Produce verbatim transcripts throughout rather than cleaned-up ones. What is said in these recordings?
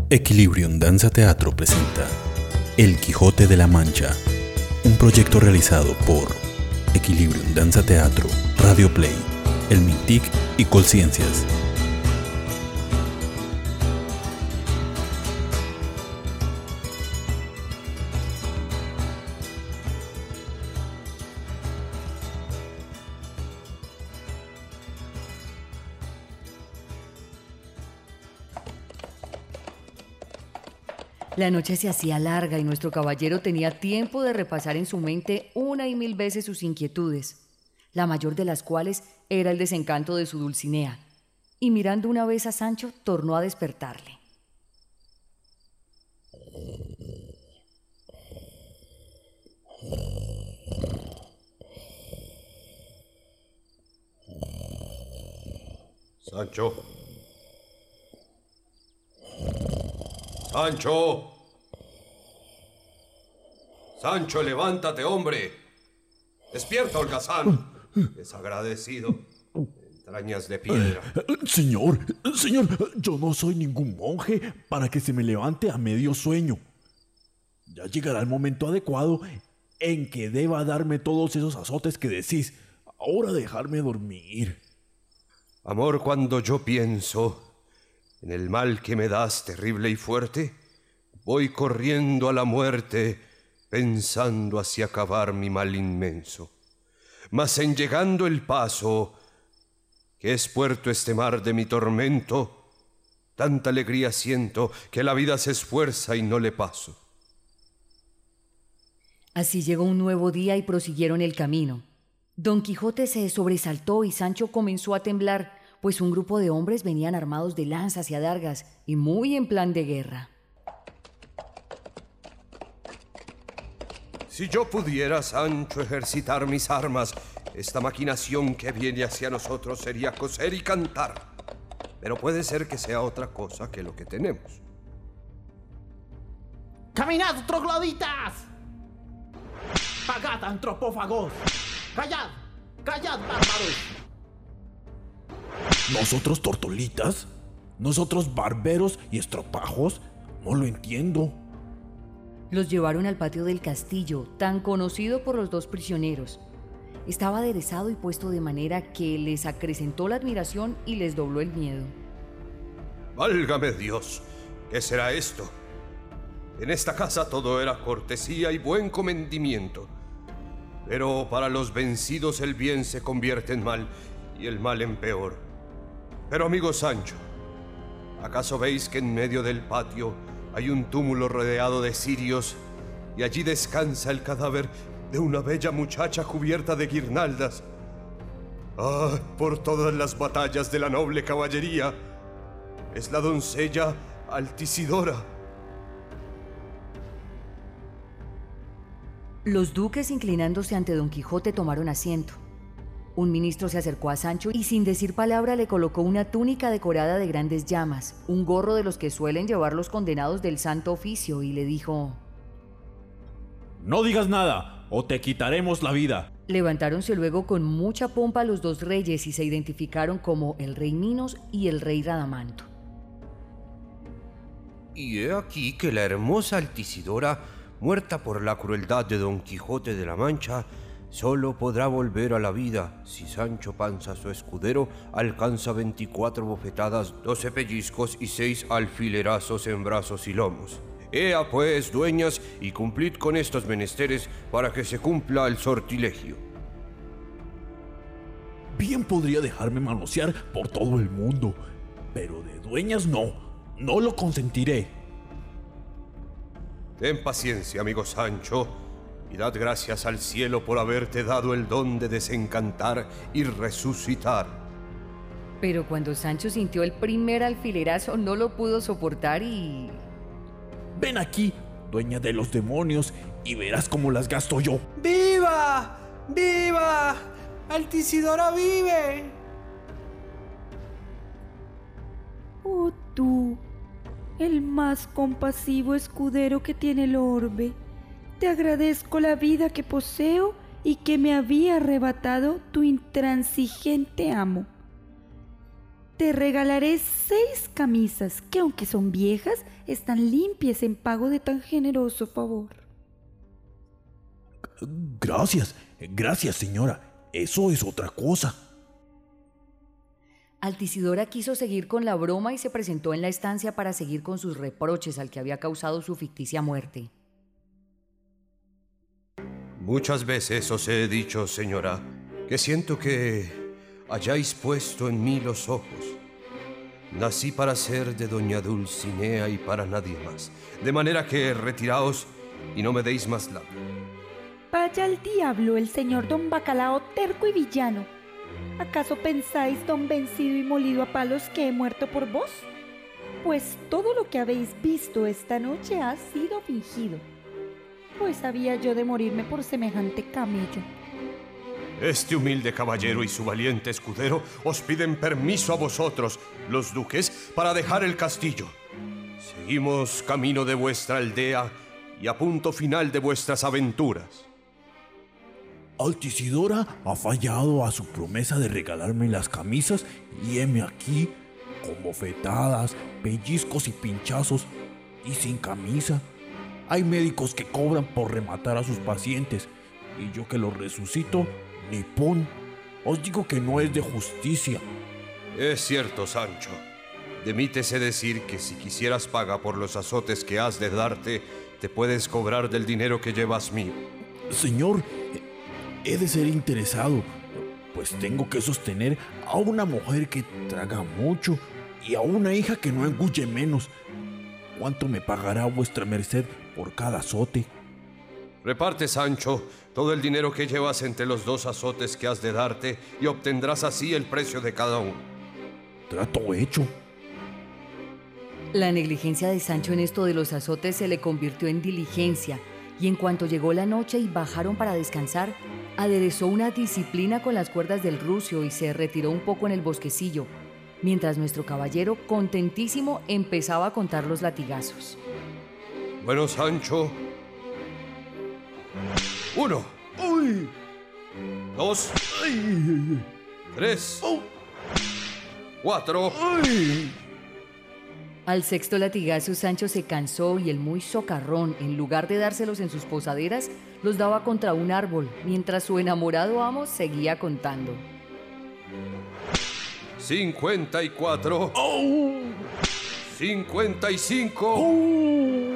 Equilibrium Danza Teatro presenta El Quijote de la Mancha, un proyecto realizado por Equilibrium Danza Teatro, Radio Play, El Mintic y Colciencias. La noche se hacía larga y nuestro caballero tenía tiempo de repasar en su mente una y mil veces sus inquietudes, la mayor de las cuales era el desencanto de su Dulcinea, y mirando una vez a Sancho, tornó a despertarle. Sancho. ¡Sancho! ¡Sancho, levántate, hombre! ¡Despierta, holgazán! Desagradecido. Entrañas de piedra. Señor, señor, yo no soy ningún monje para que se me levante a medio sueño. Ya llegará el momento adecuado en que deba darme todos esos azotes que decís. Ahora dejarme dormir. Amor, cuando yo pienso en el mal que me das terrible y fuerte, voy corriendo a la muerte, pensando hacia acabar mi mal inmenso. Mas en llegando el paso, que es puerto este mar de mi tormento, tanta alegría siento que la vida se esfuerza y no le paso. Así llegó un nuevo día y prosiguieron el camino. Don Quijote se sobresaltó y Sancho comenzó a temblar, pues un grupo de hombres venían armados de lanzas y adargas y muy en plan de guerra. Si yo pudiera, Sancho, ejercitar mis armas, esta maquinación que viene hacia nosotros sería coser y cantar. Pero puede ser que sea otra cosa que lo que tenemos. ¡Caminad, trogloditas! ¡Pagad, antropófagos! ¡Callad! ¡Callad, bárbaros! ¿Nosotros tortolitas? ¿Nosotros barberos y estropajos? No lo entiendo. Los llevaron al patio del castillo, tan conocido por los dos prisioneros. Estaba aderezado y puesto de manera que les acrecentó la admiración y les dobló el miedo. ¡Válgame Dios! ¿Qué será esto? En esta casa todo era cortesía y buen comendimiento. Pero para los vencidos el bien se convierte en mal y el mal en peor. Pero amigo Sancho, ¿acaso veis que en medio del patio hay un túmulo rodeado de cirios y allí descansa el cadáver de una bella muchacha cubierta de guirnaldas? ¡Ah, por todas las batallas de la noble caballería! Es la doncella Altisidora. Los duques, inclinándose ante Don Quijote, tomaron asiento. Un ministro se acercó a Sancho y sin decir palabra le colocó una túnica decorada de grandes llamas, un gorro de los que suelen llevar los condenados del Santo Oficio, y le dijo: No digas nada, o te quitaremos la vida. Levantáronse luego con mucha pompa los dos reyes y se identificaron como el rey Minos y el rey Radamanto. Y he aquí que la hermosa Altisidora, muerta por la crueldad de Don Quijote de la Mancha, solo podrá volver a la vida si Sancho Panza, su escudero, alcanza veinticuatro bofetadas, doce pellizcos y seis alfilerazos en brazos y lomos. Ea pues, dueñas, y cumplid con estos menesteres para que se cumpla el sortilegio. Bien podría dejarme manosear por todo el mundo, pero de dueñas no, no lo consentiré. Ten paciencia, amigo Sancho, y dad gracias al cielo por haberte dado el don de desencantar y resucitar. Pero cuando Sancho sintió el primer alfilerazo no lo pudo soportar y... Ven aquí, dueña de los demonios, y verás cómo las gasto yo. ¡Viva! ¡Viva! ¡Altisidora vive! Oh tú, el más compasivo escudero que tiene el orbe, te agradezco la vida que poseo y que me había arrebatado tu intransigente amo. Te regalaré seis camisas que, aunque son viejas, están limpias en pago de tan generoso favor. Gracias, gracias, señora. Eso es otra cosa. Altisidora quiso seguir con la broma y se presentó en la estancia para seguir con sus reproches al que había causado su ficticia muerte. Muchas veces os he dicho, señora, que siento que hayáis puesto en mí los ojos. Nací para ser de doña Dulcinea y para nadie más. De manera que retiraos y no me deis más labio. Vaya al diablo el señor don Bacalao terco y villano. ¿Acaso pensáis, don vencido y molido a palos, que he muerto por vos? Pues todo lo que habéis visto esta noche ha sido fingido. Pues había yo de morirme por semejante camello. Este humilde caballero y su valiente escudero os piden permiso a vosotros, los duques, para dejar el castillo. Seguimos camino de vuestra aldea y a punto final de vuestras aventuras. Altisidora ha fallado a su promesa de regalarme las camisas y heme aquí, con bofetadas, pellizcos y pinchazos, y sin camisa. Hay médicos que cobran por rematar a sus pacientes, y yo que los resucito, ni pon. Os digo que no es de justicia. Es cierto, Sancho. De mí te sé decir que si quisieras paga por los azotes que has de darte, te puedes cobrar del dinero que llevas mío. Señor, he de ser interesado, pues tengo que sostener a una mujer que traga mucho y a una hija que no engulle menos. ¿Cuánto me pagará vuestra merced por cada azote? Reparte, Sancho, todo el dinero que llevas entre los dos azotes que has de darte y obtendrás así el precio de cada uno. Trato hecho. La negligencia de Sancho en esto de los azotes se le convirtió en diligencia, y en cuanto llegó la noche y bajaron para descansar, aderezó una disciplina con las cuerdas del rucio y se retiró un poco en el bosquecillo, mientras nuestro caballero, contentísimo, empezaba a contar los latigazos. Bueno, Sancho. Uno. ¡Uy! Dos. ¡Ay! Tres. ¡Oh! Cuatro. ¡Ay! Al sexto latigazo, Sancho se cansó y el muy socarrón, en lugar de dárselos en sus posaderas, los daba contra un árbol, mientras su enamorado amo seguía contando. Cincuenta y cuatro. ¡Oh! Cincuenta y cinco. ¡Oh!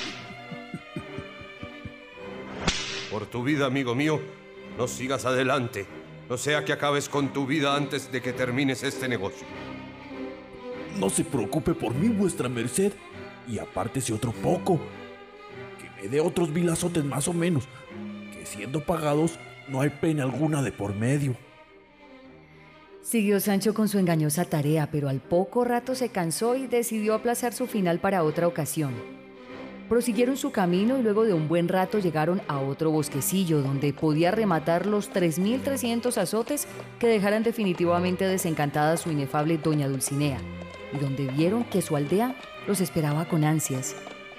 Por tu vida, amigo mío, no sigas adelante. No sea que acabes con tu vida antes de que termines este negocio. No se preocupe por mí, vuestra merced, y apártese otro poco, que me dé otros mil azotes más o menos, que siendo pagados no hay pena alguna de por medio. Siguió Sancho con su engañosa tarea, pero al poco rato se cansó y decidió aplazar su final para otra ocasión. Prosiguieron su camino y luego de un buen rato llegaron a otro bosquecillo donde podía rematar los tres mil trescientos azotes que dejaran definitivamente desencantada a su inefable doña Dulcinea, y donde vieron que su aldea los esperaba con ansias.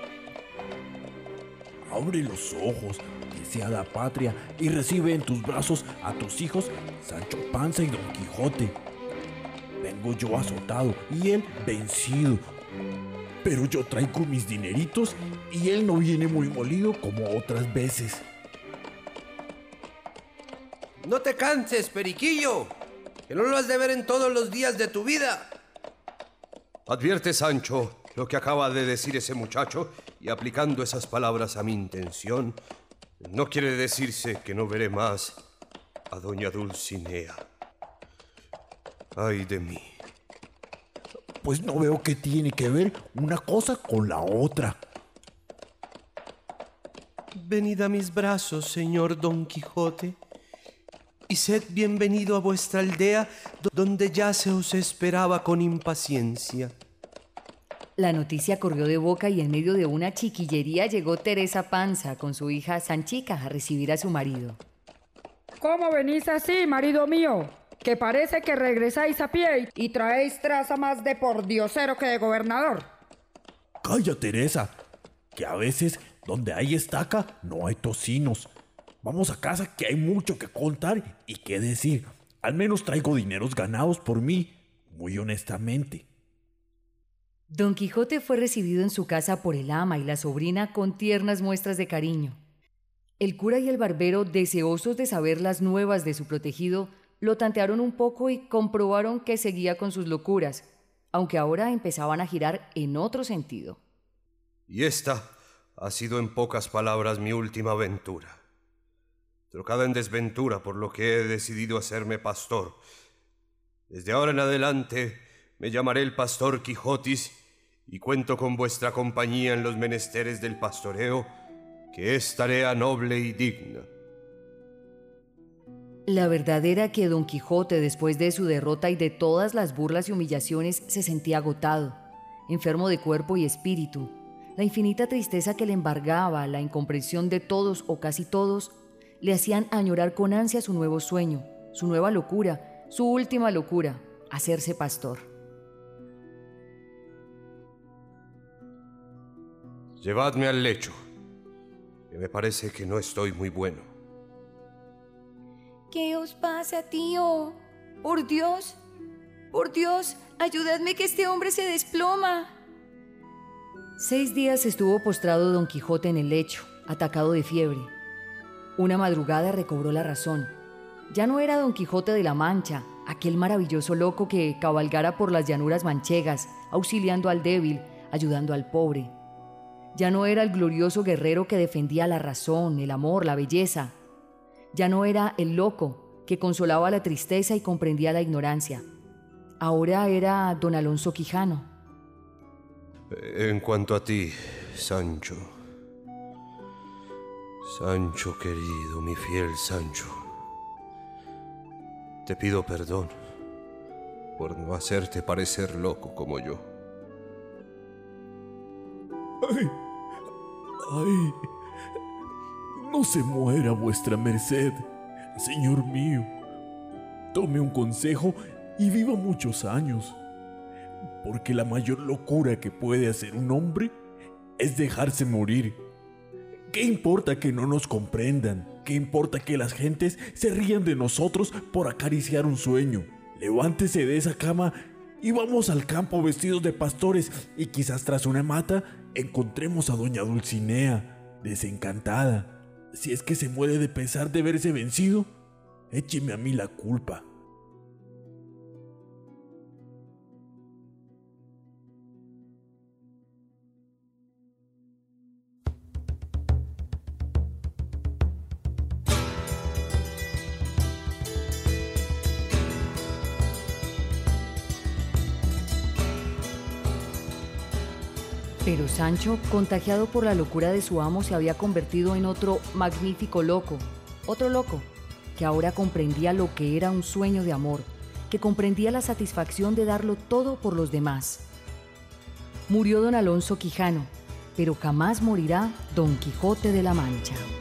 Abre los ojos, deseada patria, y recibe en tus brazos a tus hijos Sancho Panza y Don Quijote. Vengo yo azotado y él vencido, pero yo traigo mis dineritos y él no viene muy molido como otras veces. No te canses, periquillo, que no lo has de ver en todos los días de tu vida. Advierte, Sancho, lo que acaba de decir ese muchacho, y aplicando esas palabras a mi intención, no quiere decirse que no veré más a doña Dulcinea. Ay de mí. Pues no veo qué tiene que ver una cosa con la otra. Venid a mis brazos, señor Don Quijote, y sed bienvenido a vuestra aldea, donde ya se os esperaba con impaciencia. La noticia corrió de boca y en medio de una chiquillería llegó Teresa Panza con su hija Sanchica a recibir a su marido. ¿Cómo venís así, marido mío? Que parece que regresáis a pie y traéis traza más de pordiosero que de gobernador. Calla, Teresa, que a veces donde hay estaca no hay tocinos. Vamos a casa, que hay mucho que contar y que decir. Al menos traigo dineros ganados por mí, muy honestamente. Don Quijote fue recibido en su casa por el ama y la sobrina con tiernas muestras de cariño. El cura y el barbero, deseosos de saber las nuevas de su protegido, lo tantearon un poco y comprobaron que seguía con sus locuras, aunque ahora empezaban a girar en otro sentido. Y esta ha sido en pocas palabras mi última aventura, trocada en desventura, por lo que he decidido hacerme pastor. Desde ahora en adelante me llamaré el Pastor Quijotis y cuento con vuestra compañía en los menesteres del pastoreo, que es tarea noble y digna. La verdad era que Don Quijote, después de su derrota y de todas las burlas y humillaciones, se sentía agotado, enfermo de cuerpo y espíritu. La infinita tristeza que le embargaba, la incomprensión de todos o casi todos, le hacían añorar con ansia su nuevo sueño, su nueva locura, su última locura, hacerse pastor. Llevadme al lecho, que me parece que no estoy muy bueno. ¿Qué os pasa, tío? Por Dios, por Dios, ayudadme que este hombre se desploma. Seis días estuvo postrado Don Quijote en el lecho, atacado de fiebre. Una madrugada recobró la razón. Ya no era Don Quijote de la Mancha, aquel maravilloso loco que cabalgara por las llanuras manchegas, auxiliando al débil, ayudando al pobre. Ya no era el glorioso guerrero que defendía la razón, el amor, la belleza. Ya no era el loco que consolaba la tristeza y comprendía la ignorancia. Ahora era don Alonso Quijano. En cuanto a ti, Sancho, Sancho querido, mi fiel Sancho, te pido perdón por no hacerte parecer loco como yo. ¡Ay! ¡Ay! No se muera vuestra merced, señor mío. Tome un consejo y viva muchos años, porque la mayor locura que puede hacer un hombre es dejarse morir. ¿Qué importa que no nos comprendan? ¿Qué importa que las gentes se rían de nosotros por acariciar un sueño? Levántese de esa cama y vamos al campo vestidos de pastores, y quizás tras una mata encontremos a doña Dulcinea, desencantada. Si es que se muere de pesar de verse vencido, écheme a mí la culpa. Pero Sancho, contagiado por la locura de su amo, se había convertido en otro magnífico loco, otro loco, que ahora comprendía lo que era un sueño de amor, que comprendía la satisfacción de darlo todo por los demás. Murió don Alonso Quijano, pero jamás morirá Don Quijote de la Mancha.